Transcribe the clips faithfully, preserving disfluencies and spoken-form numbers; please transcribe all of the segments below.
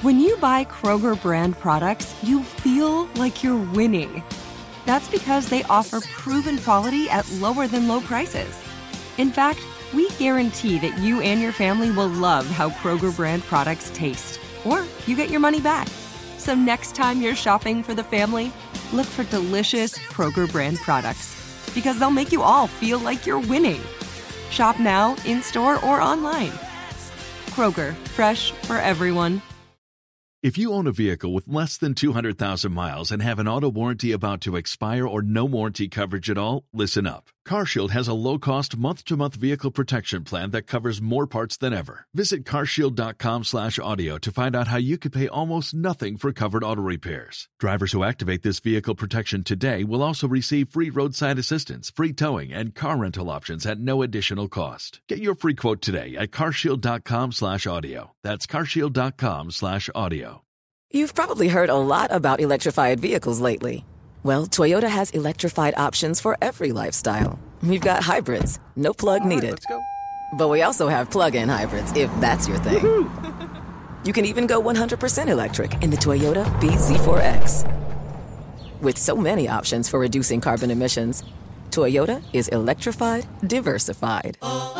When you buy Kroger brand products, you feel like you're winning. That's because they offer proven quality at lower than low prices. In fact, we guarantee that you and your family will love how Kroger brand products taste, or you get your money back. So next time you're shopping for the family, look for delicious Kroger brand products, because they'll make you all feel like you're winning. Shop now, in-store, or online. Kroger, fresh for everyone. If you own a vehicle with less than two hundred thousand miles and have an auto warranty about to expire or no warranty coverage at all, listen up. CarShield has a low-cost month-to-month vehicle protection plan that covers more parts than ever. Visit carshield.com slash audio to find out how you could pay almost nothing for covered auto repairs. Drivers who activate this vehicle protection today will also receive free roadside assistance, free towing, and car rental options at no additional cost. Get your free quote today at carshield.com slash audio. That's carshield.com slash audio. You've probably heard a lot about electrified vehicles lately. Well, Toyota has electrified options for every lifestyle. We've got hybrids, no plug needed. Right, let's go. But we also have plug-in hybrids, if that's your thing. Woo-hoo. You can even go one hundred percent electric in the Toyota B Z four X. With so many options for reducing carbon emissions, Toyota is electrified, diversified.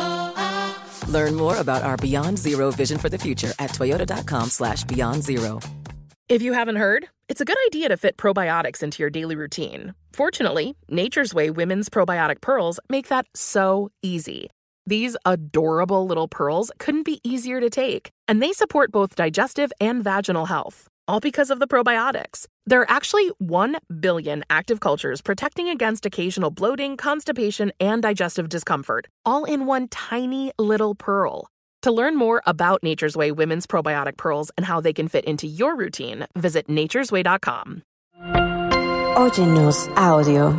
Learn more about our Beyond Zero vision for the future at toyota.com slash beyond zero. If you haven't heard, it's a good idea to fit probiotics into your daily routine. Fortunately, Nature's Way Women's Probiotic Pearls make that so easy. These adorable little pearls couldn't be easier to take, and they support both digestive and vaginal health, all because of the probiotics. There are actually one billion active cultures protecting against occasional bloating, constipation, and digestive discomfort, all in one tiny little pearl. To learn more about Nature's Way Women's Probiotic Pearls and how they can fit into your routine, visit nature's way dot com. Óyenos audio.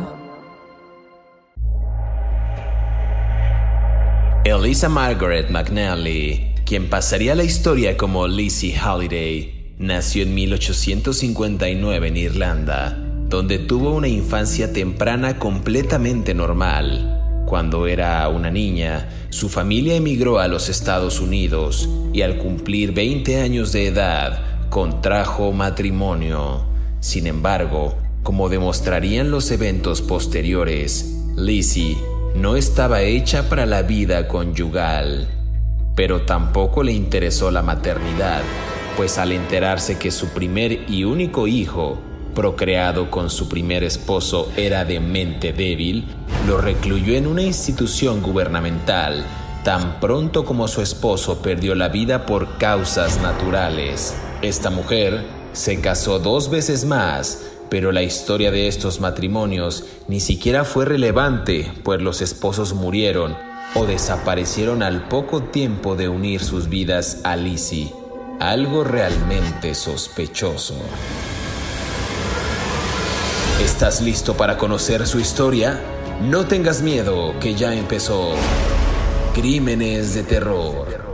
Eliza Margaret McNally, quien pasaría la historia como Lizzie Holiday, nació en mil ochocientos cincuenta y nueve en Irlanda, donde tuvo una infancia temprana completamente normal. Cuando era una niña, su familia emigró a los Estados Unidos y al cumplir veinte años de edad, contrajo matrimonio. Sin embargo, como demostrarían los eventos posteriores, Lizzie no estaba hecha para la vida conyugal. Pero tampoco le interesó la maternidad, pues al enterarse que su primer y único hijo, procreado con su primer esposo, era de mente débil, lo recluyó en una institución gubernamental tan pronto como su esposo perdió la vida por causas naturales. Esta mujer se casó dos veces más, pero la historia de estos matrimonios ni siquiera fue relevante, pues los esposos murieron o desaparecieron al poco tiempo de unir sus vidas a Lizzie. Algo realmente sospechoso. ¿Estás listo para conocer su historia? No tengas miedo, que ya empezó Crímenes de Terror.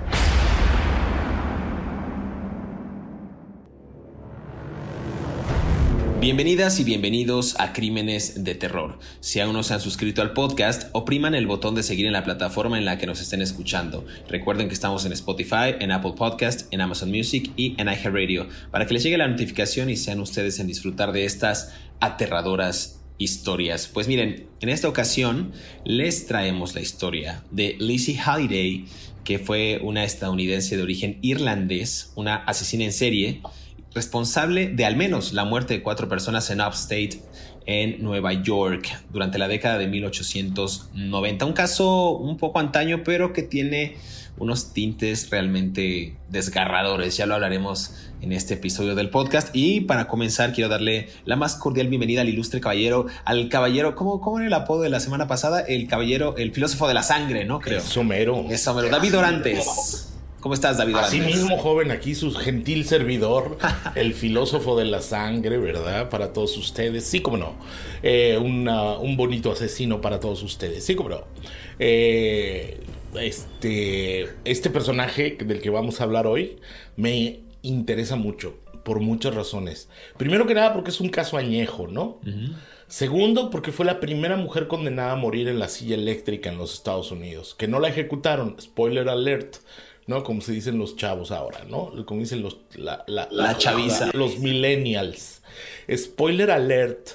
Bienvenidas y bienvenidos a Crímenes de Terror. Si aún no se han suscrito al podcast, opriman el botón de seguir en la plataforma en la que nos estén escuchando. Recuerden que estamos en Spotify, en Apple Podcast, en Amazon Music y en iHeartRadio, para que les llegue la notificación y sean ustedes en disfrutar de estas aterradoras historias. Pues miren, en esta ocasión les traemos la historia de Lizzie Holiday, que fue una estadounidense de origen irlandés, una asesina en serie, responsable de al menos la muerte de cuatro personas en Upstate, en Nueva York, durante la década de mil ochocientos noventa. Un caso un poco antaño, pero que tiene unos tintes realmente desgarradores. Ya lo hablaremos en este episodio del podcast. Y para comenzar, quiero darle la más cordial bienvenida al ilustre caballero, al caballero, ¿cómo, cómo era el apodo de la semana pasada? El caballero, el filósofo de la sangre, ¿no? Creo. Es somero. Es somero. David Orantes. ¿Cómo estás, David Orantes? Así mismo, joven, aquí su gentil servidor, el filósofo de la sangre, ¿verdad? Para todos ustedes. Sí, cómo no. Eh, una, un bonito asesino para todos ustedes. Sí, cómo no. Eh, este, este personaje del que vamos a hablar hoy me interesa mucho, por muchas razones. Primero que nada, porque es un caso añejo, ¿no? Uh-huh. Segundo, porque fue la primera mujer condenada a morir en la silla eléctrica en los Estados Unidos. Que no la ejecutaron. Spoiler alert. ¿no? Como se dicen los chavos ahora, ¿no? Como dicen los... La, la, la, la chaviza. La, los millennials. Spoiler alert,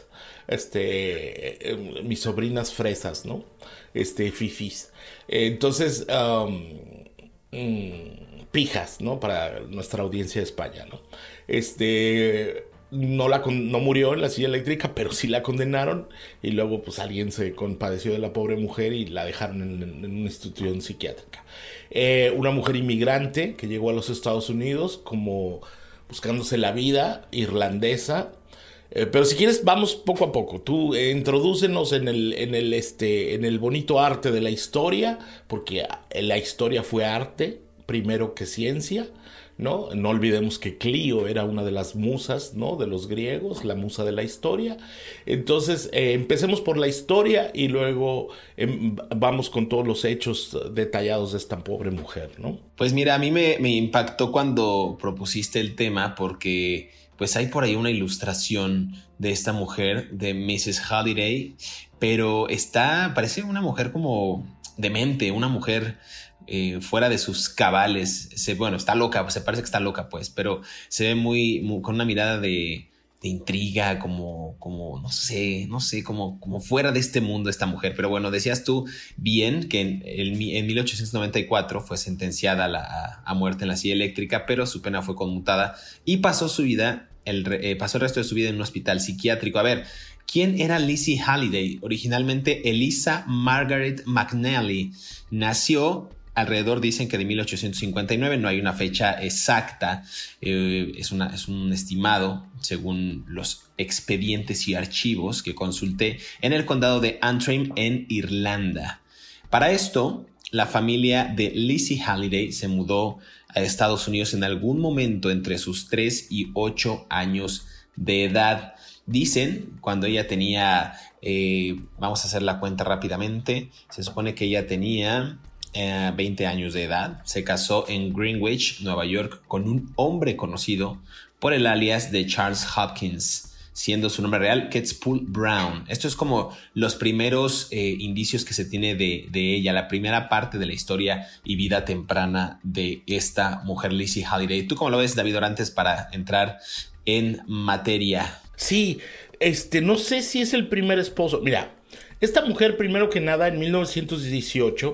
este, eh, mis sobrinas fresas, ¿no? Este, fifis. Eh, entonces, um, mm, pijas, ¿no? Para nuestra audiencia de España, ¿no? Este... No, la, no murió en la silla eléctrica, pero sí la condenaron y luego pues alguien se compadeció de la pobre mujer y la dejaron en, en una institución psiquiátrica. Eh, una mujer inmigrante que llegó a los Estados Unidos como buscándose la vida, irlandesa. Eh, pero si quieres vamos poco a poco. Tú eh, introdúcenos en el, en, el, este, en el bonito arte de la historia, porque la historia fue arte primero que ciencia. ¿No? No olvidemos que Clío era una de las musas, ¿no? De los griegos, la musa de la historia. Entonces, eh, empecemos por la historia y luego eh, vamos con todos los hechos detallados de esta pobre mujer, ¿no? Pues mira, a mí me, me impactó cuando propusiste el tema porque pues hay por ahí una ilustración de esta mujer, de missus Halliday, pero está, parece una mujer como demente, una mujer... Eh, fuera de sus cabales, se, bueno, está loca, se parece que está loca pues, pero se ve muy, muy con una mirada de, de intriga, como, como, no sé, no sé, como, como fuera de este mundo esta mujer. Pero bueno, decías tú bien que en, en, en mil ochocientos noventa y cuatro fue sentenciada a, la, a, a muerte en la silla eléctrica, pero su pena fue conmutada y pasó su vida, el, eh, pasó el resto de su vida en un hospital psiquiátrico. A ver, ¿quién era Lizzie Halliday? Originalmente Eliza Margaret McNally. Nació alrededor, dicen que de mil ochocientos cincuenta y nueve, no hay una fecha exacta, eh, es, una, es un estimado según los expedientes y archivos que consulté en el condado de Antrim en Irlanda. Para esto, la familia de Lizzie Halliday se mudó a Estados Unidos en algún momento entre sus tres y ocho años de edad. Dicen, cuando ella tenía, eh, vamos a hacer la cuenta rápidamente, se supone que ella tenía... Eh, veinte años de edad, se casó en Greenwich, Nueva York, con un hombre conocido por el alias de Charles Hopkins, siendo su nombre real Catespool Brown. Esto es como los primeros eh, indicios que se tiene de, de ella, la primera parte de la historia y vida temprana de esta mujer, Lizzie Halliday. ¿Tú cómo lo ves, David Orantes, para entrar en materia? Sí, este, no sé si es el primer esposo. Mira, esta mujer, primero que nada, en mil novecientos dieciocho...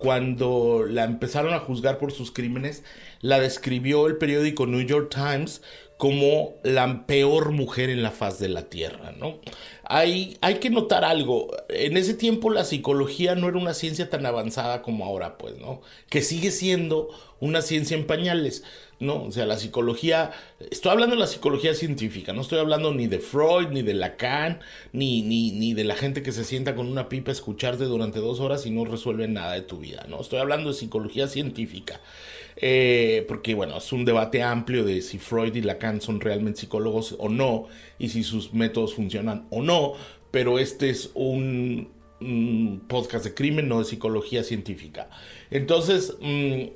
cuando la empezaron a juzgar por sus crímenes, la describió el periódico New York Times como la peor mujer en la faz de la tierra, ¿no? Hay, hay que notar algo. En ese tiempo la psicología no era una ciencia tan avanzada como ahora, pues, ¿no? Que sigue siendo una ciencia en pañales, ¿no? O sea, la psicología... Estoy hablando de la psicología científica, no estoy hablando ni de Freud, ni de Lacan, ni, ni, ni de la gente que se sienta con una pipa a escucharte durante dos horas y no resuelve nada de tu vida, ¿no? Estoy hablando de psicología científica. Eh, porque, bueno, es un debate amplio de si Freud y Lacan son realmente psicólogos o no, y si sus métodos funcionan o no, pero este es un, un podcast de crimen, no de psicología científica. Entonces... Mmm,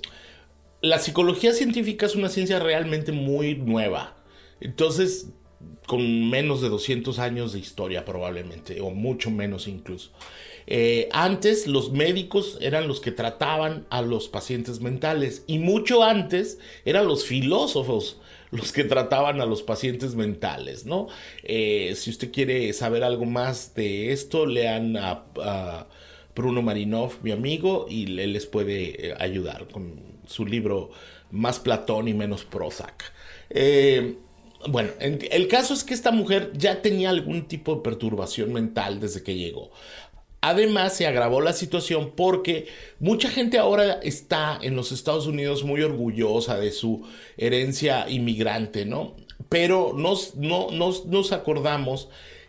la psicología científica es una ciencia realmente muy nueva. Entonces, con menos de doscientos años de historia probablemente, o mucho menos incluso. Eh, antes los médicos eran los que trataban a los pacientes mentales y mucho antes eran los filósofos los que trataban a los pacientes mentales, ¿no? Eh, si usted quiere saber algo más de esto, lean a, a Bruno Marinov, mi amigo, y él les puede ayudar con su libro Más Platón y Menos Prozac. Eh, bueno, el caso es que esta mujer ya tenía algún tipo de perturbación mental desde que llegó. Además, se agravó la situación porque mucha gente ahora está en los Estados Unidos muy orgullosa de su herencia inmigrante, ¿no? Pero nos, no, nos, nos acordamos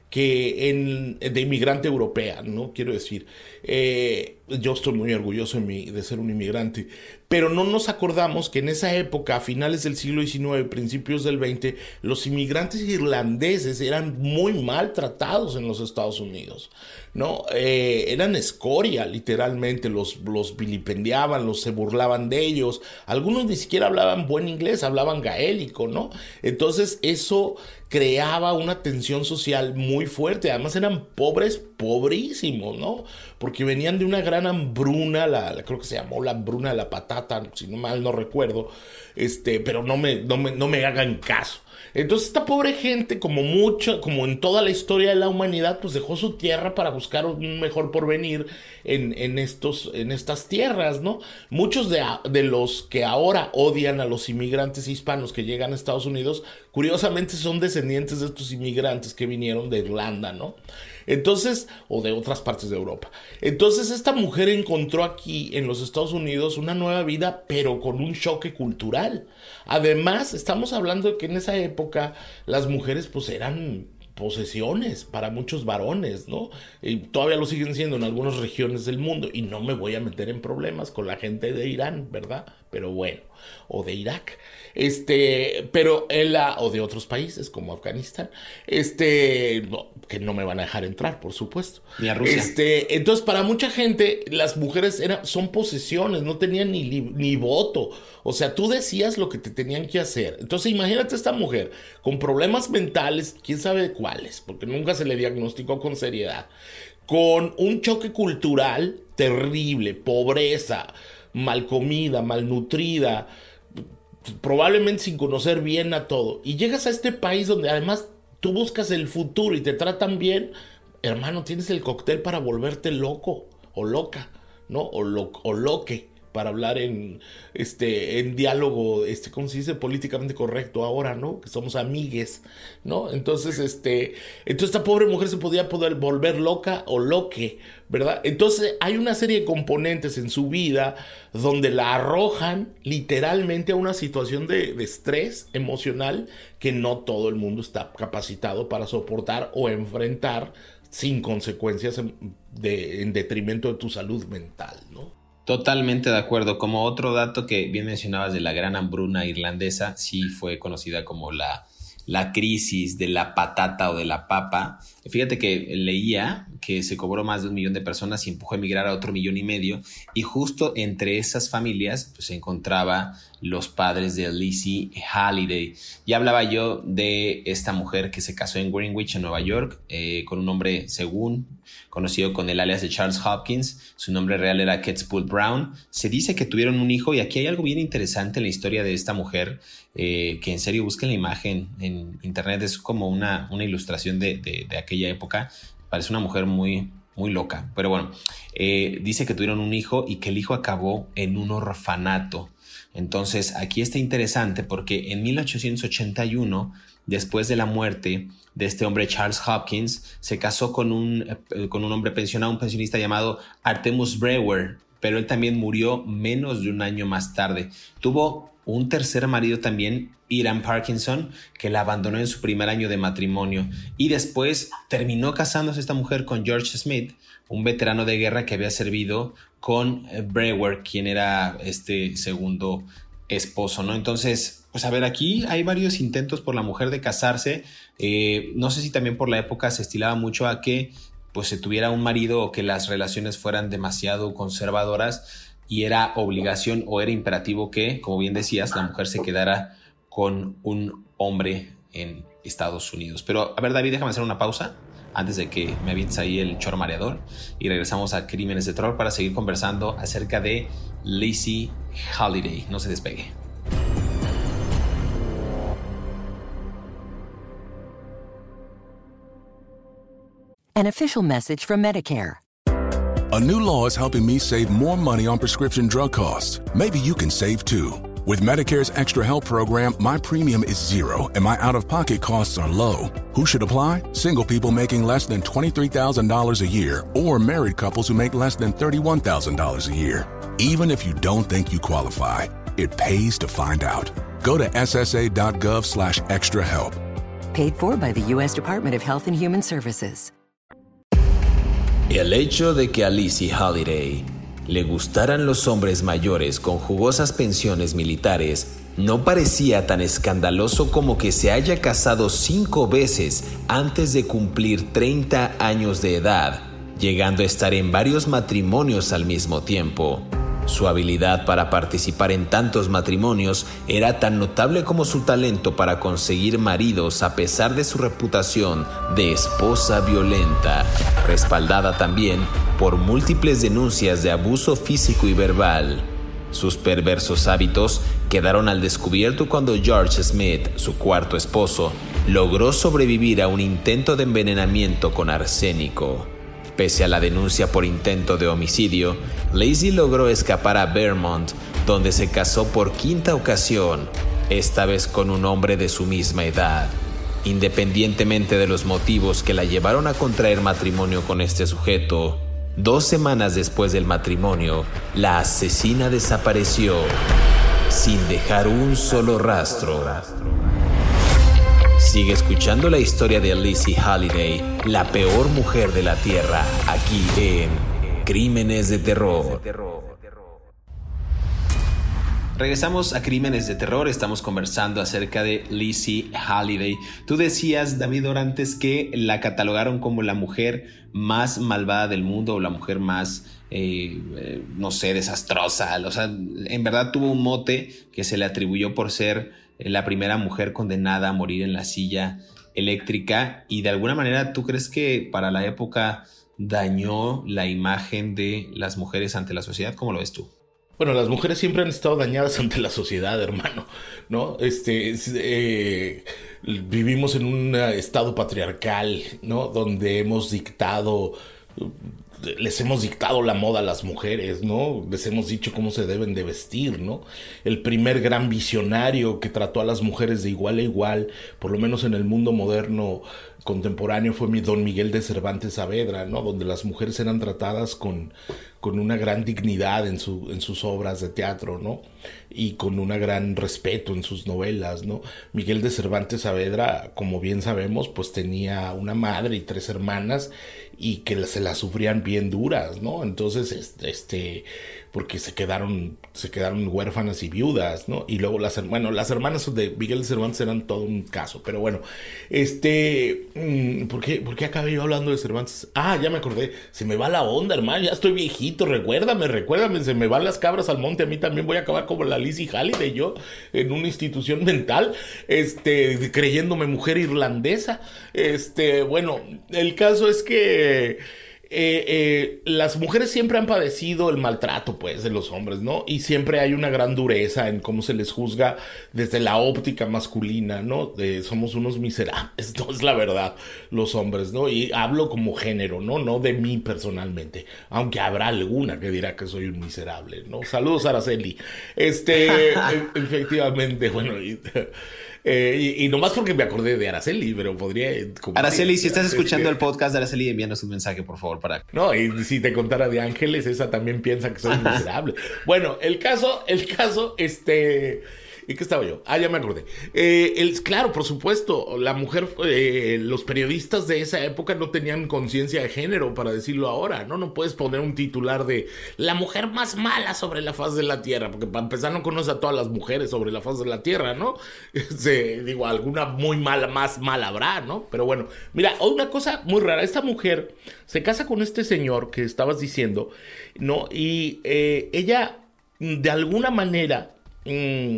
que en, de inmigrante europea, ¿no? Quiero decir, eh, yo estoy muy orgulloso de, mi, de ser un inmigrante, pero no nos acordamos que en esa época, a finales del siglo diecinueve, principios del veinte, los inmigrantes irlandeses eran muy maltratados en los Estados Unidos, ¿no? Eh, eran escoria, literalmente, los, los vilipendiaban, los se burlaban de ellos, algunos ni siquiera hablaban buen inglés, hablaban gaélico, ¿no? Entonces eso creaba una tensión social muy fuerte, además eran pobres, pobrísimos, ¿no? porque venían de una gran hambruna, la, la creo que se llamó la hambruna de la patata, si no mal no recuerdo, este, pero no me, no me, no me hagan caso. Entonces esta pobre gente, como mucho, como en toda la historia de la humanidad, pues dejó su tierra para buscar un mejor porvenir en, en, estos, en estas tierras, ¿no? Muchos de, de los que ahora odian a los inmigrantes hispanos que llegan a Estados Unidos, curiosamente son descendientes de estos inmigrantes que vinieron de Irlanda, ¿no? Entonces, o de otras partes de Europa. Entonces esta mujer encontró aquí en los Estados Unidos una nueva vida, pero con un choque cultural. Además, estamos hablando de que en esa época las mujeres pues eran posesiones para muchos varones, ¿no? Y todavía lo siguen siendo en algunas regiones del mundo, y no me voy a meter en problemas con la gente de Irán, ¿verdad? Pero bueno, o de Irak, este, pero en la, o de otros países como Afganistán, este, no, que no me van a dejar entrar, por supuesto. Ni a Rusia. Este, entonces, para mucha gente, las mujeres eran, son posesiones, no tenían ni, ni voto. O sea, tú decías lo que te tenían que hacer. Entonces, imagínate esta mujer con problemas mentales, quién sabe cuáles, porque nunca se le diagnosticó con seriedad, con un choque cultural terrible, pobreza, mal comida, malnutrida, probablemente sin conocer bien a todo. Y llegas a este país donde además tú buscas el futuro y te tratan bien, hermano, tienes el cóctel para volverte loco o loca, ¿no? O, lo, o loque, para hablar en este en diálogo, este, ¿cómo se dice? Políticamente correcto ahora, ¿no? Que somos amigues, ¿no? Entonces, este, entonces esta pobre mujer se podía poder volver loca o loque, ¿verdad? Entonces hay una serie de componentes en su vida donde la arrojan literalmente a una situación de, de estrés emocional que no todo el mundo está capacitado para soportar o enfrentar sin consecuencias en, de, en detrimento de tu salud mental, ¿no? Totalmente de acuerdo. Como otro dato que bien mencionabas de la gran hambruna irlandesa, sí fue conocida como la, la crisis de la patata o de la papa. Fíjate que leía que se cobró más de un millón de personas y empujó a emigrar a otro millón y medio. Y justo entre esas familias pues, se encontraba los padres de Lizzie Halliday. Ya hablaba yo de esta mujer que se casó en Greenwich, en Nueva York, eh, con un hombre, según conocido con el alias de Charles Hopkins. Su nombre real era Catespool Brown. Se dice que tuvieron un hijo, y aquí hay algo bien interesante en la historia de esta mujer, eh, que en serio busquen la imagen en internet. Es como una, una ilustración de, de, de aquella época. Parece una mujer muy, muy loca. Pero bueno, eh, dice que tuvieron un hijo y que el hijo acabó en un orfanato. Entonces aquí está interesante porque en mil ochocientos ochenta y uno, después de la muerte de este hombre Charles Hopkins, se casó con un, eh, con un hombre pensionado, un pensionista llamado Artemus Brewer, pero él también murió menos de un año más tarde. Tuvo un tercer marido también, Ian Parkinson, que la abandonó en su primer año de matrimonio, y después terminó casándose esta mujer con George Smith, un veterano de guerra que había servido con Brewer, quien era este segundo esposo, ¿no? Entonces, pues a ver, aquí hay varios intentos por la mujer de casarse. Eh, no sé si también por la época se estilaba mucho a que pues se tuviera un marido o que las relaciones fueran demasiado conservadoras, y era obligación o era imperativo que, como bien decías, la mujer se quedara con un hombre en Estados Unidos. Pero a ver, David, déjame hacer una pausa antes de que me avientes ahí el choro mareador, y regresamos a Crímenes de Terror para seguir conversando acerca de Lizzie Halliday. No se despegue. An official message from Medicare. A new law is helping me save more money on prescription drug costs. Maybe you can save too. With Medicare's Extra Help program, my premium is zero and my out-of-pocket costs are low. Who should apply? Single people making less than twenty-three thousand dollars a year, or married couples who make less than thirty-one thousand dollars a year. Even if you don't think you qualify, it pays to find out. Go to ssa.gov slash extra help. Paid for by the U S Department of Health and Human Services. El hecho de que a Lizzie Halliday le gustaran los hombres mayores con jugosas pensiones militares no parecía tan escandaloso como que se haya casado cinco veces antes de cumplir treinta años de edad, llegando a estar en varios matrimonios al mismo tiempo. Su habilidad para participar en tantos matrimonios era tan notable como su talento para conseguir maridos a pesar de su reputación de esposa violenta, respaldada también por múltiples denuncias de abuso físico y verbal. Sus perversos hábitos quedaron al descubierto cuando George Smith, su cuarto esposo, logró sobrevivir a un intento de envenenamiento con arsénico. Pese a la denuncia por intento de homicidio, Lacy logró escapar a Vermont, donde se casó por quinta ocasión, esta vez con un hombre de su misma edad. Independientemente de los motivos que la llevaron a contraer matrimonio con este sujeto, dos semanas después del matrimonio, la asesina desapareció, sin dejar un solo rastro. Sigue escuchando la historia de Lizzie Holiday, la peor mujer de la Tierra, aquí en Crímenes de Terror. Regresamos a Crímenes de Terror, estamos conversando acerca de Lizzie Holiday. Tú decías, David Orantes, que la catalogaron como la mujer más malvada del mundo o la mujer más, eh, eh, no sé, desastrosa. O sea, en verdad tuvo un mote que se le atribuyó por ser la primera mujer condenada a morir en la silla eléctrica, y de alguna manera, ¿tú crees que para la época dañó la imagen de las mujeres ante la sociedad? ¿Cómo lo ves tú? Bueno, las mujeres siempre han estado dañadas ante la sociedad, hermano, ¿no? Este, eh, vivimos en un estado patriarcal, ¿no? Donde hemos dictado... les hemos dictado la moda a las mujeres, ¿no? Les hemos dicho cómo se deben de vestir, ¿no? El primer gran visionario que trató a las mujeres de igual a igual, por lo menos en el mundo moderno contemporáneo, fue mi don Miguel de Cervantes Saavedra, ¿no? Donde las mujeres eran tratadas con, con una gran dignidad en, su, en sus obras de teatro, ¿no? Y con un gran respeto en sus novelas, ¿no? Miguel de Cervantes Saavedra, como bien sabemos, pues tenía una madre y tres hermanas, y que se las sufrían bien duras, ¿no? Entonces, este, este porque se quedaron, se quedaron huérfanas y viudas, ¿no? Y luego las, bueno, las hermanas de Miguel de Cervantes eran todo un caso, pero bueno, este, ¿por qué, por qué acabé yo hablando de Cervantes? Ah, ya me acordé, se me va la onda, hermano, ya estoy viejito, recuérdame, recuérdame, se me van las cabras al monte, a mí también voy a acabar como la Lizzie Holiday, yo, en una institución mental, este, creyéndome mujer irlandesa, este, bueno, el caso es que Eh, eh, las mujeres siempre han padecido el maltrato, pues, de los hombres, ¿no? Y siempre hay una gran dureza en cómo se les juzga desde la óptica masculina, ¿no? De, somos unos miserables, no es la verdad, los hombres, ¿no? Y hablo como género, ¿no? No de mí personalmente, aunque habrá alguna que dirá que soy un miserable, ¿no? Saludos, Araceli. Este, e- efectivamente, bueno... Y, Eh, y, y nomás porque me acordé de Araceli, pero podría... Araceli, si estás escuchando el podcast de Araceli, envíanos un mensaje, por favor, para... No, y si te contara de Ángeles, esa también piensa que soy miserable. Bueno, el caso, el caso, este... ¿Y qué estaba yo? Ah, ya me acordé. Eh, el, claro, por supuesto, la mujer, eh, los periodistas de esa época no tenían conciencia de género, para decirlo ahora, ¿no? No puedes poner un titular de la mujer más mala sobre la faz de la tierra, porque para empezar no conoces a todas las mujeres sobre la faz de la tierra, ¿no? Se, digo, alguna muy mala, más mala habrá, ¿no? Pero bueno, mira, una cosa muy rara, esta mujer se casa con este señor que estabas diciendo, ¿no? Y eh, ella, de alguna manera... Mmm,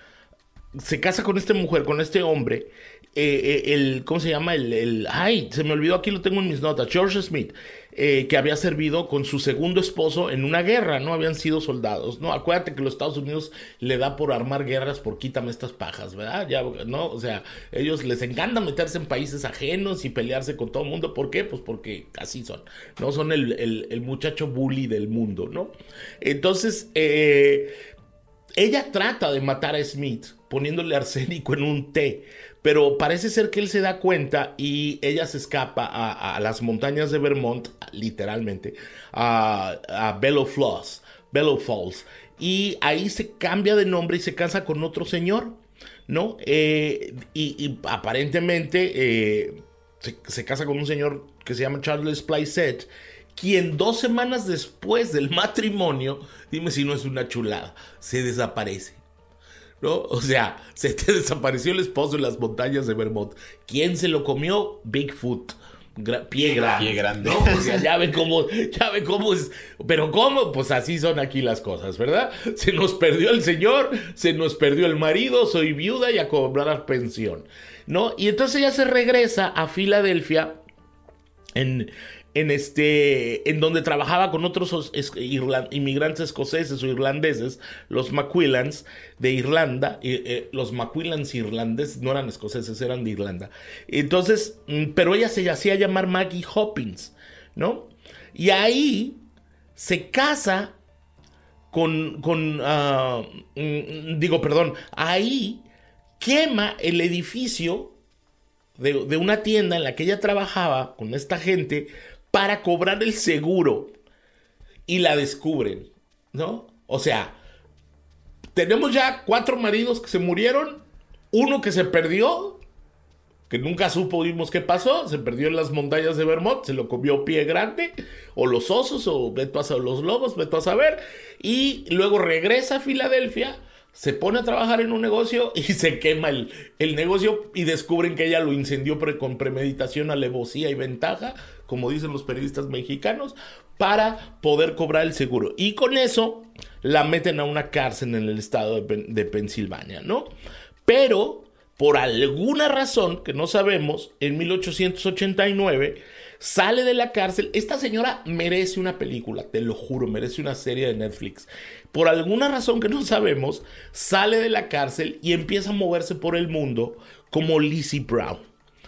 se casa con esta mujer, con este hombre, eh, eh, el, ¿cómo se llama? El, el, ay, se me olvidó, aquí lo tengo en mis notas, George Smith, eh, que había servido con su segundo esposo en una guerra, ¿no? Habían sido soldados, ¿no? Acuérdate que los Estados Unidos le da por armar guerras por quítame estas pajas, ¿verdad? Ya, ¿no? O sea, ellos les encanta meterse en países ajenos y pelearse con todo el mundo. ¿Por qué? Pues porque así son, ¿no? Son el, el, el muchacho bully del mundo, ¿no? Entonces, eh... ella trata de matar a Smith poniéndole arsénico en un té, pero parece ser que él se da cuenta y ella se escapa a, a las montañas de Vermont, literalmente, a, a Bellow Falls, Bellow Falls, y ahí se cambia de nombre y se casa con otro señor, ¿no? Eh, y, y aparentemente eh, se, se casa con un señor que se llama Charles Plisette, quien dos semanas después del matrimonio, dime si no es una chulada, se desaparece, ¿no? O sea, se te desapareció el esposo en las montañas de Vermont. ¿Quién se lo comió? Bigfoot, gra- pie grande. Pie grande. ¿No? O sea, ya ven cómo, ya ven cómo es. Pero cómo, pues así son aquí las cosas, ¿verdad? Se nos perdió el señor, se nos perdió el marido, soy viuda y a cobrar pensión, ¿no? Y entonces ella se regresa a Filadelfia en... en este en donde trabajaba con otros es, irland, inmigrantes escoceses o irlandeses, los Macquillans de Irlanda, eh, eh, los Macquillans irlandeses no eran escoceses, eran de Irlanda. Entonces, pero ella se hacía llamar Maggie Hoppins, ¿no? Y ahí se casa con, con uh, digo, perdón, ahí quema el edificio de, de una tienda en la que ella trabajaba con esta gente para cobrar el seguro, y la descubren, ¿no? O sea, tenemos ya cuatro maridos que se murieron, uno que se perdió, que nunca supimos qué pasó, se perdió en las montañas de Vermont, se lo comió Pie Grande, o los osos, o vete a saber, los lobos, vete a saber, y luego regresa a Filadelfia, se pone a trabajar en un negocio y se quema el, el negocio, y descubren que ella lo incendió pre, con premeditación, alevosía y ventaja, como dicen los periodistas mexicanos, para poder cobrar el seguro. Y con eso la meten a una cárcel en el estado de, de Pensilvania, ¿no? Pero, por alguna razón que no sabemos, en mil ochocientos ochenta y nueve sale de la cárcel. Esta señora merece una película, te lo juro, merece una serie de Netflix. Por alguna razón que no sabemos, sale de la cárcel y empieza a moverse por el mundo como Lizzie Brown.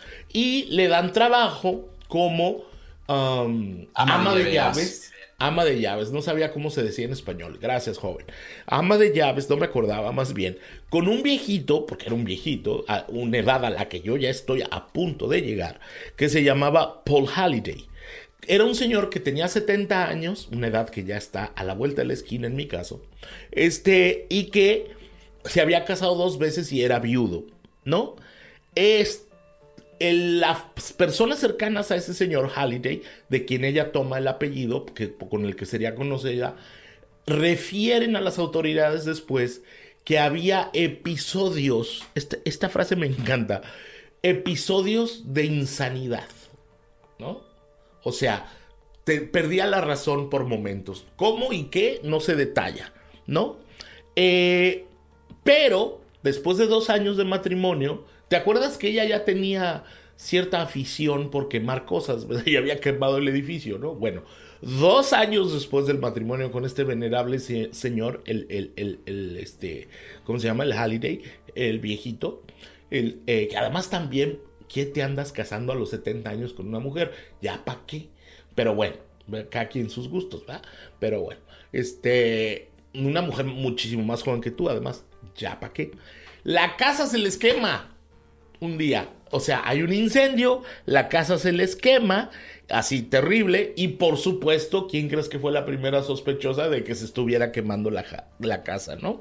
Y le dan trabajo como um, ama, ama de, de llaves. llaves. Ama de llaves, no sabía cómo se decía en español. Gracias, joven. Ama de llaves, no me acordaba más bien. Con un viejito, porque era un viejito, a una edad a la que yo ya estoy a punto de llegar, que se llamaba Paul Halliday. Era un señor que tenía setenta años, una edad que ya está a la vuelta de la esquina en mi caso, este, y que se había casado dos veces y era viudo, ¿no? Es, el, las personas cercanas a ese señor Halliday, de quien ella toma el apellido, que, con el que sería conocida, refieren a las autoridades después que había episodios, esta, esta frase me encanta, episodios de insanidad, ¿no? O sea, te perdía la razón por momentos. ¿Cómo y qué? No se detalla, ¿no? Eh, pero, después de dos años de matrimonio, ¿te acuerdas que ella ya tenía cierta afición por quemar cosas? Y había quemado el edificio, ¿no? Bueno, dos años después del matrimonio con este venerable se- señor, el, el, el, el, este, ¿cómo se llama? El Halliday, el viejito, el, eh, que además también... ¿Qué te andas casando a los setenta años con una mujer? ¿Ya para qué? Pero bueno, cada quien sus gustos, ¿verdad? Pero bueno, este, una mujer muchísimo más joven que tú, además, ¿ya para qué? La casa se les quema un día. O sea, hay un incendio, la casa se les quema, así terrible, y por supuesto, ¿quién crees que fue la primera sospechosa de que se estuviera quemando la, la casa, no?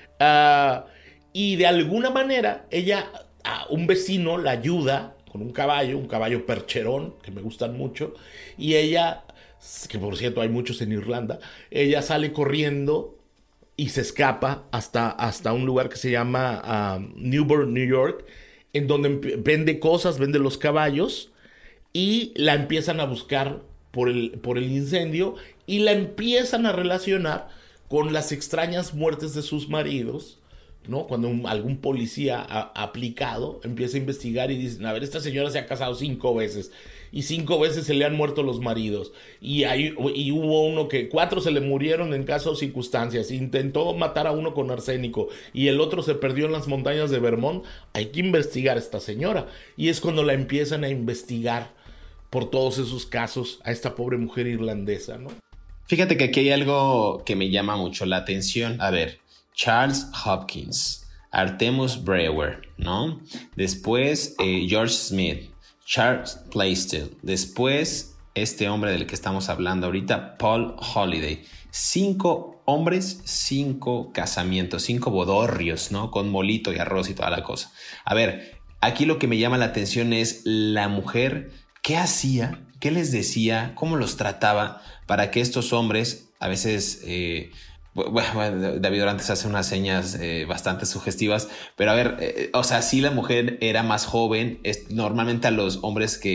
Uh, y de alguna manera, ella... a un vecino la ayuda con un caballo, un caballo percherón, que me gustan mucho, y ella, que por cierto hay muchos en Irlanda, ella sale corriendo y se escapa hasta, hasta un lugar que se llama um, Newburgh, New York, en donde vende cosas, vende los caballos, y la empiezan a buscar por el, por el incendio, y la empiezan a relacionar con las extrañas muertes de sus maridos, ¿no? Cuando un, algún policía ha, aplicado empieza a investigar y dicen, a ver, esta señora se ha casado cinco veces y cinco veces se le han muerto los maridos y, hay, y hubo uno que cuatro se le murieron en casos circunstancias, intentó matar a uno con arsénico y el otro se perdió en las montañas de Vermont. Hay que investigar a esta señora, y es cuando la empiezan a investigar por todos esos casos a esta pobre mujer irlandesa, ¿no? Fíjate que aquí hay algo que me llama mucho la atención. A ver, Charles Hopkins, Artemus Brewer, ¿no? Después eh, George Smith, Charles Blaisdell. Después este hombre del que estamos hablando ahorita, Paul Halliday. Cinco hombres, cinco casamientos, cinco bodorrios, ¿no? Con molito y arroz y toda la cosa. A ver, aquí lo que me llama la atención es la mujer. ¿Qué hacía? ¿Qué les decía? ¿Cómo los trataba para que estos hombres, a veces... Eh, Bueno, David Dorantes hace unas señas eh, bastante sugestivas, pero a ver, eh, o sea, sí la mujer era más joven, es, normalmente a los hombres que,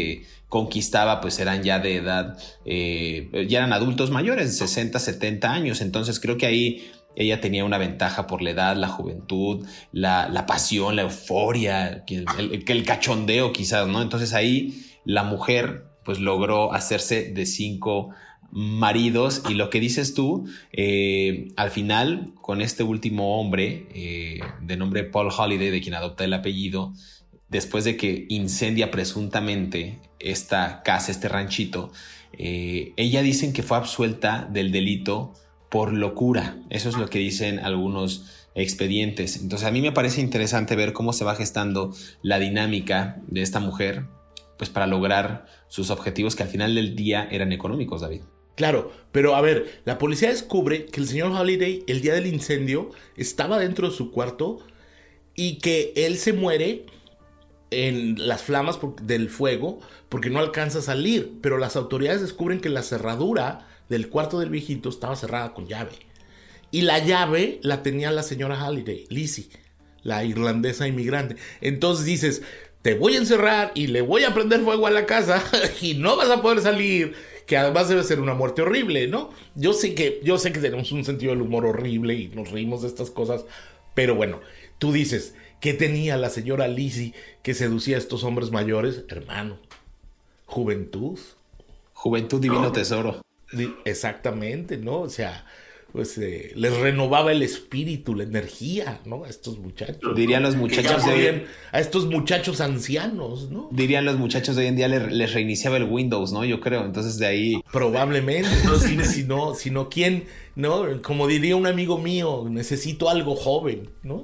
conquistaba pues eran ya de edad, eh, ya eran adultos mayores, sesenta, setenta años. Entonces creo que ahí ella tenía una ventaja por la edad, la juventud, la, la pasión, la euforia, el, el, el cachondeo quizás, ¿no? Entonces ahí la mujer pues logró hacerse de cinco maridos, y lo que dices tú, eh, al final con este último hombre eh, de nombre Paul Holiday, de quien adopta el apellido, después de que incendia presuntamente esta casa, este ranchito, eh, ella dicen que fue absuelta del delito por locura. Eso es lo que dicen algunos expedientes. Entonces a mí me parece interesante ver cómo se va gestando la dinámica de esta mujer, pues para lograr sus objetivos, que al final del día eran económicos, David. Claro, pero a ver, la policía descubre que el señor Holiday, el día del incendio, estaba dentro de su cuarto y que él se muere en las flamas del fuego porque no alcanza a salir. Pero las autoridades descubren que la cerradura del cuarto del viejito estaba cerrada con llave. Y la llave la tenía la señora Holiday, Lizzie, la irlandesa inmigrante. Entonces dices, te voy a encerrar y le voy a prender fuego a la casa y no vas a poder salir, que además debe ser una muerte horrible, ¿no? Yo sé que, yo sé que tenemos un sentido del humor horrible y nos reímos de estas cosas, pero bueno, tú dices, ¿qué tenía la señora Lizzie que seducía a estos hombres mayores? Hermano, juventud. Juventud, divino ¿no? tesoro. Exactamente, ¿no? O sea, pues eh, les renovaba el espíritu, la energía, ¿no? A estos muchachos. Dirían los muchachos de hoy, a estos muchachos ancianos, ¿no? Dirían los muchachos de hoy en día, les, les reiniciaba el Windows, ¿no? Yo creo, entonces de ahí... Probablemente, ¿no? si, si no, si no, ¿quién? ¿No? Como diría un amigo mío, necesito algo joven, ¿no?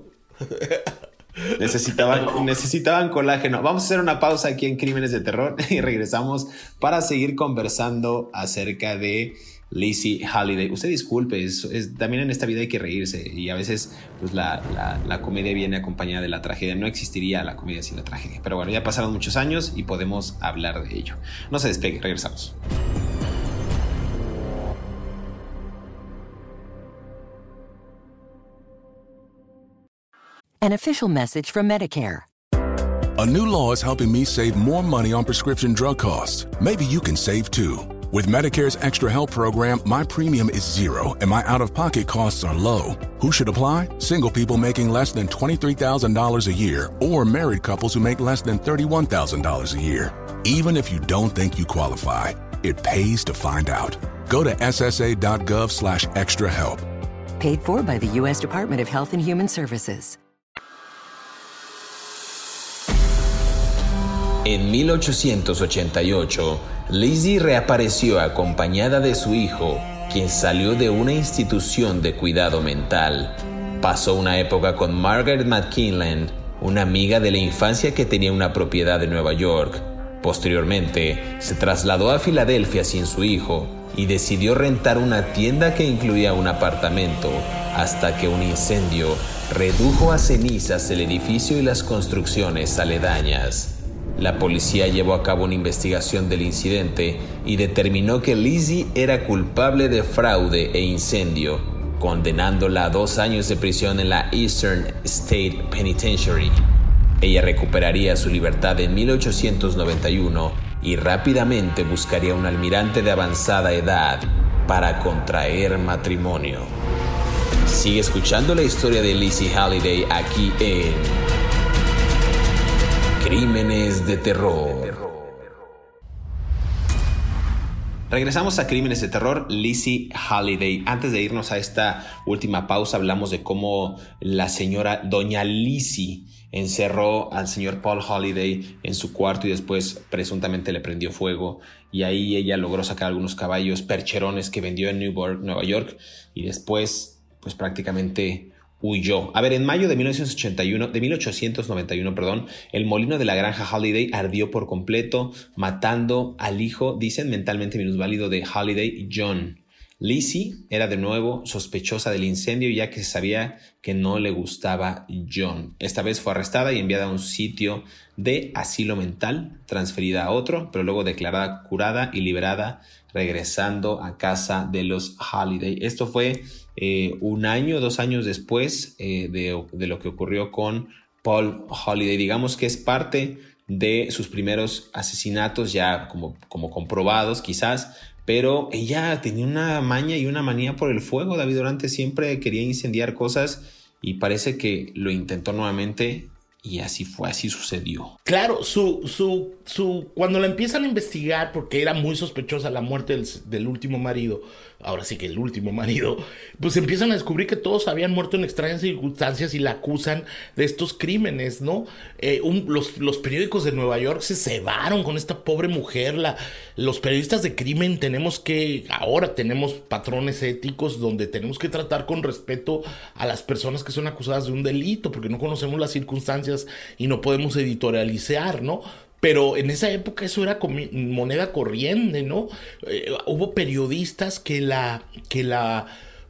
Necesitaban, necesitaban colágeno. Vamos a hacer una pausa aquí en Crímenes de Terror y regresamos para seguir conversando acerca de Lizzie Holiday. Usted disculpe, es, es, también en esta vida hay que reírse y a veces pues la, la, la comedia viene acompañada de la tragedia. No existiría la comedia sin la tragedia. Pero bueno, ya pasaron muchos años y podemos hablar de ello. No se despegue, regresamos. An official message from Medicare. A new law is helping me save more money on prescription drug costs. Maybe you can save too. With Medicare's Extra Help program, my premium is zero and my out-of-pocket costs are low. Who should apply? Single people making less than twenty-three thousand dollars a year or married couples who make less than thirty-one thousand dollars a year. Even if you don't think you qualify, it pays to find out. Go to ssa.gov slash extra help. Paid for by the U S Department of Health and Human Services. En mil ochocientos ochenta y ocho, Lizzie reapareció acompañada de su hijo, quien salió de una institución de cuidado mental. Pasó una época con Margaret McKinlan, una amiga de la infancia que tenía una propiedad en Nueva York. Posteriormente, se trasladó a Filadelfia sin su hijo y decidió rentar una tienda que incluía un apartamento, hasta que un incendio redujo a cenizas el edificio y las construcciones aledañas. La policía llevó a cabo una investigación del incidente y determinó que Lizzie era culpable de fraude e incendio, condenándola a dos años de prisión en la Eastern State Penitentiary. Ella recuperaría su libertad en mil ochocientos noventa y uno y rápidamente buscaría un almirante de avanzada edad para contraer matrimonio. Sigue escuchando la historia de Lizzie Holiday aquí en Crímenes de Terror. Regresamos a Crímenes de Terror, Lizzie Holiday. Antes de irnos a esta última pausa, hablamos de cómo la señora Doña Lizzie encerró al señor Paul Holiday en su cuarto y después presuntamente le prendió fuego. Y ahí ella logró sacar algunos caballos percherones que vendió en Newburgh, Nueva York, y después pues prácticamente huyó. A ver, en mayo de mil novecientos ochenta y uno, de mil ochocientos noventa y uno, perdón, el molino de la granja Holiday ardió por completo, matando al hijo, dicen mentalmente minusválido, de Holiday, John. Lizzie era de nuevo sospechosa del incendio, ya que se sabía que no le gustaba John. Esta vez fue arrestada y enviada a un sitio de asilo mental, transferida a otro, pero luego declarada curada y liberada, regresando a casa de los Holiday. Esto fue eh, un año, dos años después eh, de, de lo que ocurrió con Paul Holiday. Digamos que es parte de sus primeros asesinatos ya como, como comprobados quizás, pero ella tenía una maña y una manía por el fuego. David Durante siempre quería incendiar cosas y parece que lo intentó nuevamente y así fue, así sucedió. Claro, su, su, su, cuando la empiezan a investigar, porque era muy sospechosa la muerte del, del último marido, ahora sí que el último marido, pues empiezan a descubrir que todos habían muerto en extrañas circunstancias y la acusan de estos crímenes, ¿no? Eh, un, los, los periódicos de Nueva York se cebaron con esta pobre mujer. La, los periodistas de crimen tenemos que, ahora tenemos patrones éticos donde tenemos que tratar con respeto a las personas que son acusadas de un delito, porque no conocemos las circunstancias y no podemos editorializar, ¿no? Pero en esa época eso era comi- moneda corriente, ¿no? Eh, hubo periodistas que la, que la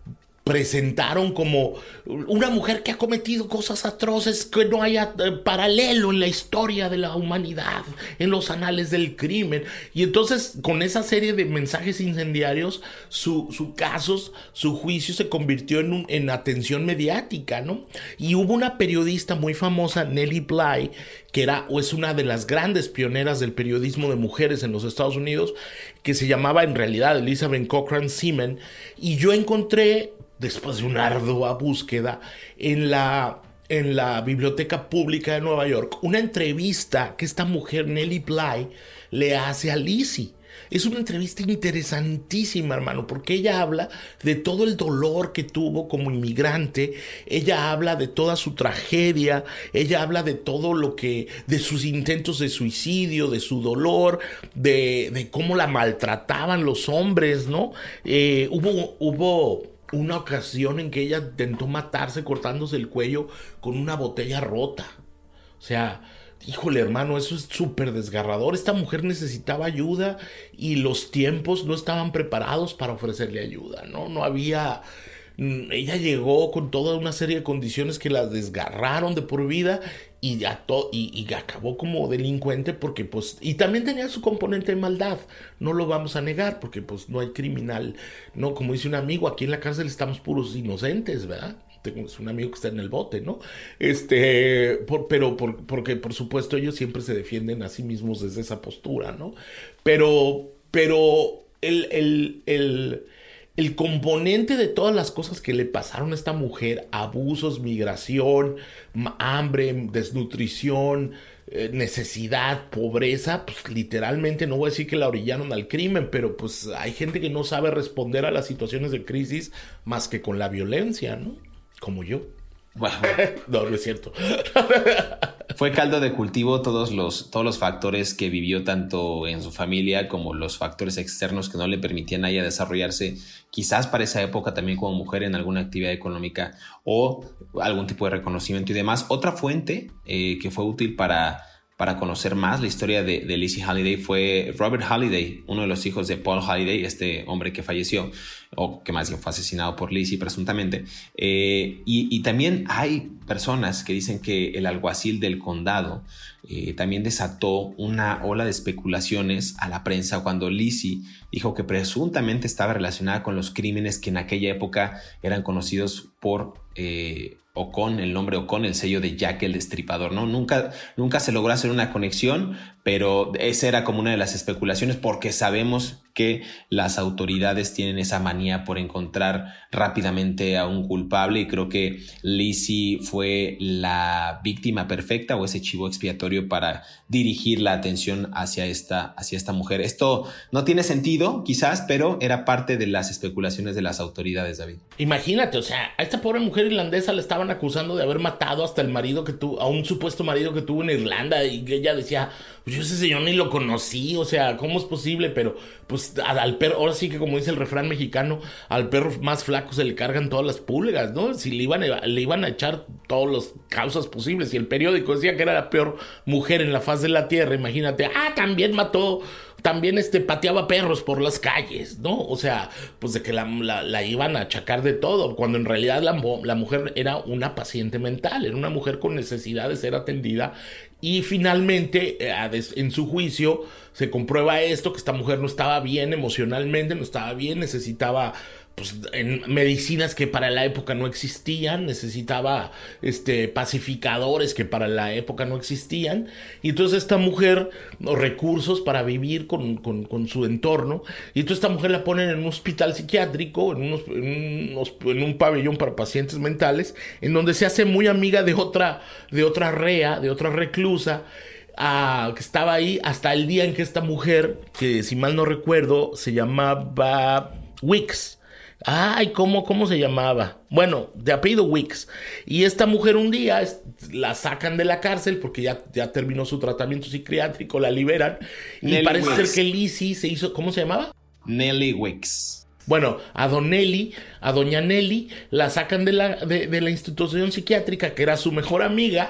presentaron como una mujer que ha cometido cosas atroces que no haya eh, paralelo en la historia de la humanidad, en los anales del crimen. Y entonces, con esa serie de mensajes incendiarios, su, su casos, su juicio se convirtió en, un, en atención mediática, ¿no? Y hubo una periodista muy famosa, Nellie Bly, que era o es una de las grandes pioneras del periodismo de mujeres en los Estados Unidos, que se llamaba en realidad Elizabeth Cochran Seaman, y yo encontré, después de una ardua búsqueda, en la, en la Biblioteca Pública de Nueva York, una entrevista que esta mujer, Nellie Bly, le hace a Lizzie. Es una entrevista interesantísima, hermano, porque ella habla de todo el dolor que tuvo como inmigrante, ella habla de toda su tragedia, ella habla de todo lo que, de sus intentos de suicidio, de su dolor, de, de cómo la maltrataban los hombres, ¿no? Eh, hubo, hubo una ocasión en que ella intentó matarse cortándose el cuello con una botella rota. O sea, híjole, hermano, eso es súper desgarrador. Esta mujer necesitaba ayuda y los tiempos no estaban preparados para ofrecerle ayuda, ¿no? No había... Ella llegó con toda una serie de condiciones que la desgarraron de por vida y, ya to- y, y acabó como delincuente porque pues... Y también tenía su componente de maldad, no lo vamos a negar, porque pues no hay criminal, no, como dice un amigo, aquí en la cárcel estamos puros inocentes, ¿verdad? Tengo un amigo que está en el bote, ¿no? Este, por, pero por, porque por supuesto ellos siempre se defienden a sí mismos desde esa postura, ¿no? Pero, pero el, el, el, el componente de todas las cosas que le pasaron a esta mujer, abusos, migración, hambre, desnutrición, eh, necesidad, pobreza, pues literalmente no voy a decir que la orillaron al crimen, pero pues hay gente que no sabe responder a las situaciones de crisis más que con la violencia, ¿no? Como yo. Bueno, no, no es cierto. Fue caldo de cultivo todos los, todos los factores que vivió tanto en su familia como los factores externos que no le permitían a ella desarrollarse, quizás para esa época también como mujer en alguna actividad económica o algún tipo de reconocimiento y demás. Otra fuente eh, que fue útil para, para conocer más la historia de, de Lizzie Halliday fue Robert Halliday, uno de los hijos de Paul Halliday, este hombre que falleció, o que más bien fue asesinado por Lizzie presuntamente. Eh, y, y también hay personas que dicen que el alguacil del condado eh, también desató una ola de especulaciones a la prensa cuando Lizzie dijo que presuntamente estaba relacionada con los crímenes que en aquella época eran conocidos por... Eh, o con el nombre o con el sello de Jack el Destripador, ¿no? Nunca, nunca se logró hacer una conexión, pero esa era como una de las especulaciones porque sabemos que las autoridades tienen esa manía por encontrar rápidamente a un culpable y creo que Lizzie fue la víctima perfecta o ese chivo expiatorio para dirigir la atención hacia esta, hacia esta mujer. Esto no tiene sentido quizás, pero era parte de las especulaciones de las autoridades, David. Imagínate, o sea, a esta pobre mujer irlandesa la estaban acusando de haber matado hasta el marido que tuvo, a un supuesto marido que tuvo en Irlanda y que ella decía, pues yo ese señor ni lo conocí, o sea, ¿cómo es posible? Pero pues al perro, ahora sí que como dice el refrán mexicano, al perro más flaco se le cargan todas las pulgas, ¿no? Si le iban a, le iban a echar todas las causas posibles y el periódico decía que era la peor mujer en la faz de la tierra, imagínate, ah, también mató, también este, pateaba perros por las calles, ¿no? O sea, pues de que la, la, la iban a achacar de todo, cuando en realidad la, la mujer era una paciente mental, era una mujer con necesidad de ser atendida. Y finalmente, en su juicio, se comprueba esto, que esta mujer no estaba bien emocionalmente, no estaba bien, necesitaba pues, en medicinas que para la época no existían, necesitaba este, pacificadores que para la época no existían, y entonces esta mujer, los recursos para vivir con, con, con su entorno, y entonces esta mujer la ponen en un hospital psiquiátrico, en, unos, en, unos, en un pabellón para pacientes mentales, en donde se hace muy amiga de otra, de otra rea, de otra reclusa, Uh, que estaba ahí hasta el día en que esta mujer, que si mal no recuerdo, se llamaba Wicks. Ay, ¿cómo, cómo se llamaba? Bueno, de apellido Wicks. Y esta mujer un día es, la sacan de la cárcel porque ya, ya terminó su tratamiento psiquiátrico, la liberan. Nelly y parece Wicks. ser que Lizzie se hizo... ¿Cómo se llamaba? Nelly Wicks. Bueno, a Don Nelly, a doña Nelly, la sacan de la, de, de la institución psiquiátrica, que era su mejor amiga.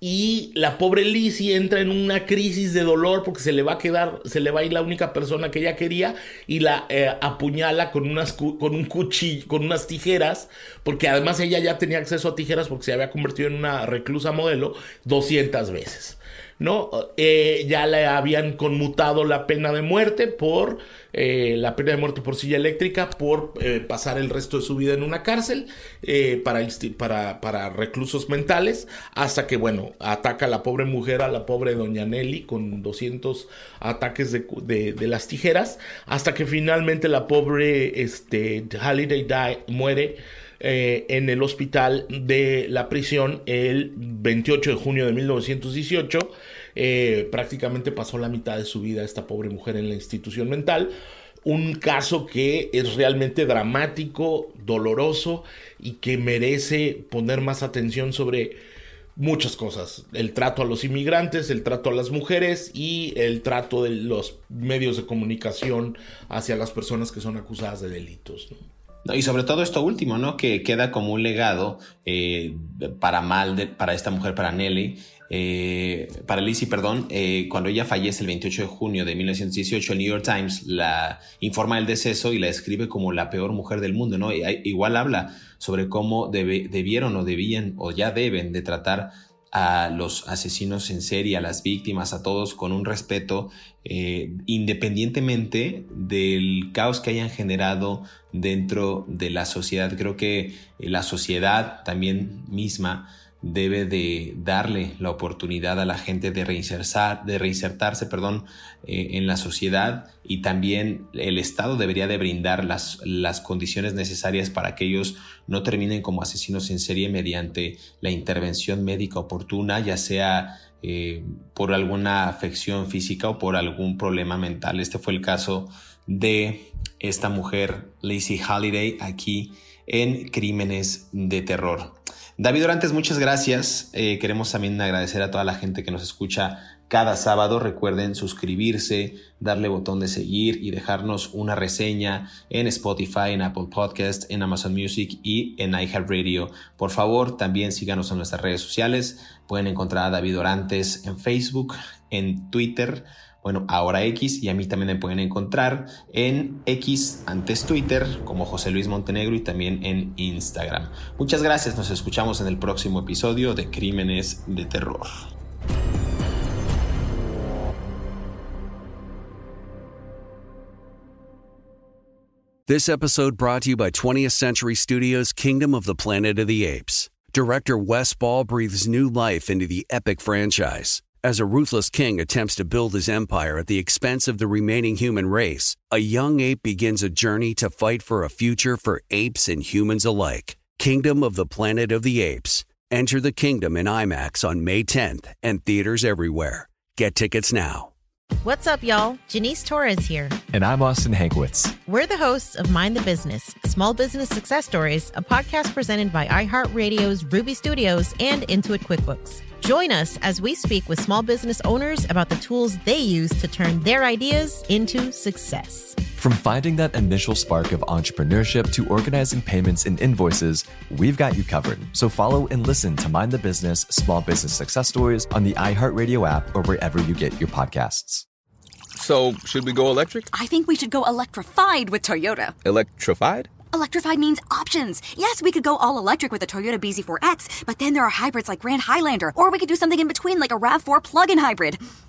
Y la pobre Lizzie entra en una crisis de dolor porque se le va a quedar, se le va a ir la única persona que ella quería, y la eh, apuñala con unas con un cuchillo, con unas tijeras, porque además ella ya tenía acceso a tijeras porque se había convertido en una reclusa modelo doscientas veces, ¿no? Eh, ya le habían conmutado la pena de muerte por eh, la pena de muerte por silla eléctrica por eh, pasar el resto de su vida en una cárcel eh, para, para, para reclusos mentales, hasta que, bueno, ataca a la pobre mujer, a la pobre doña Nelly, con doscientos ataques de, de, de las tijeras, hasta que finalmente la pobre este, Halliday die, muere Eh, en el hospital de la prisión el veintiocho de junio de mil novecientos dieciocho. Eh, prácticamente pasó la mitad de su vida esta pobre mujer en la institución mental. Un caso que es realmente dramático, doloroso, y que merece poner más atención sobre muchas cosas: el trato a los inmigrantes, el trato a las mujeres y el trato de los medios de comunicación hacia las personas que son acusadas de delitos, ¿no? Y sobre todo esto último, ¿no? Que queda como un legado eh, para mal de, para esta mujer, para Nelly, eh, para Lizzie, perdón, eh, cuando ella fallece el veintiocho de junio de mil novecientos dieciocho, el New York Times la informa del deceso y la describe como la peor mujer del mundo, ¿no? Y, igual habla sobre cómo debe, debieron o debían o ya deben de tratar a los asesinos en serie, a las víctimas, a todos con un respeto, eh, independientemente del caos que hayan generado dentro de la sociedad. Creo que la sociedad también misma debe de darle la oportunidad a la gente de reinsertar, de reinsertarse, perdón, eh, en la sociedad, y también el Estado debería de brindar las, las condiciones necesarias para que ellos no terminen como asesinos en serie mediante la intervención médica oportuna, ya sea eh, por alguna afección física o por algún problema mental. Este fue el caso de esta mujer, Lizzie Halliday, aquí en Crímenes de Terror. David Orantes, muchas gracias. Eh, queremos también agradecer a toda la gente que nos escucha cada sábado. Recuerden suscribirse, darle botón de seguir y dejarnos una reseña en Spotify, en Apple Podcast, en Amazon Music y en iHeartRadio. Por favor, también síganos en nuestras redes sociales. Pueden encontrar a David Orantes en Facebook, en Twitter, bueno, ahora X, y a mí también me pueden encontrar en X, antes Twitter, como José Luis Montenegro, y también en Instagram. Muchas gracias, nos escuchamos en el próximo episodio de Crímenes de Terror. This episode brought to you by twentieth Century Studios' Kingdom of the Planet of the Apes. Director Wes Ball breathes new life into the epic franchise. As a ruthless king attempts to build his empire at the expense of the remaining human race, a young ape begins a journey to fight for a future for apes and humans alike. Kingdom of the Planet of the Apes. Enter the kingdom in IMAX on May tenth and theaters everywhere. Get tickets now. What's up, y'all? Janice Torres here. And I'm Austin Hankwitz. We're the hosts of Mind the Business, Small Business Success Stories, a podcast presented by iHeartRadio's Ruby Studios and Intuit QuickBooks. Join us as we speak with small business owners about the tools they use to turn their ideas into success. From finding that initial spark of entrepreneurship to organizing payments and invoices, we've got you covered. So follow and listen to Mind the Business, Small Business Success Stories on the iHeartRadio app or wherever you get your podcasts. So, should we go electric? I think we should go electrified with Toyota. Electrified? Electrified means options. Yes, we could go all electric with a Toyota B Z four X, but then there are hybrids like Grand Highlander, or we could do something in between like a RAV four plug-in hybrid.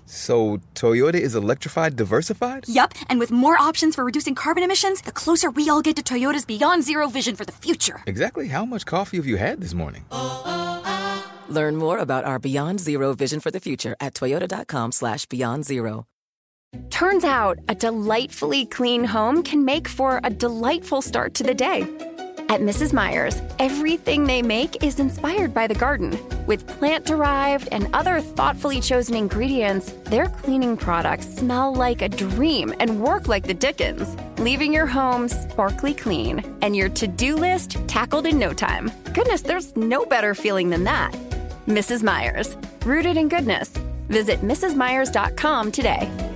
So Toyota is electrified diversified? Yup, and with more options for reducing carbon emissions, the closer we all get to Toyota's Beyond Zero vision for the future. Exactly how much coffee have you had this morning? Learn more about our Beyond Zero vision for the future at toyota.com slash beyond zero. Turns out a delightfully clean home can make for a delightful start to the day. At Missus Meyer's, everything they make is inspired by the garden. With plant-derived and other thoughtfully chosen ingredients, their cleaning products smell like a dream and work like the Dickens, leaving your home sparkly clean and your to-do list tackled in no time. Goodness, there's no better feeling than that. Missus Meyer's, rooted in goodness. Visit mrs myers dot com today.